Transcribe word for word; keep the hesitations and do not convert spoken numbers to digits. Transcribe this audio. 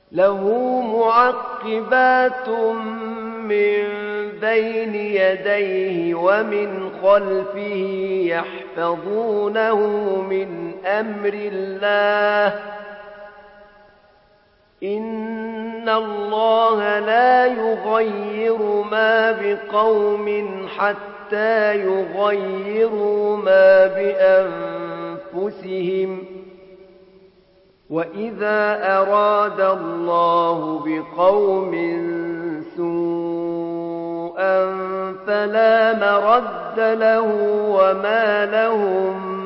له معقبات من بين يديه ومن خلفه يحفظونه من أمر الله إن الله لا يغير ما بقوم حتى يغيروا ما بأنفسهم وإذا أراد الله بقوم سوءا فلا مرد له وما لهم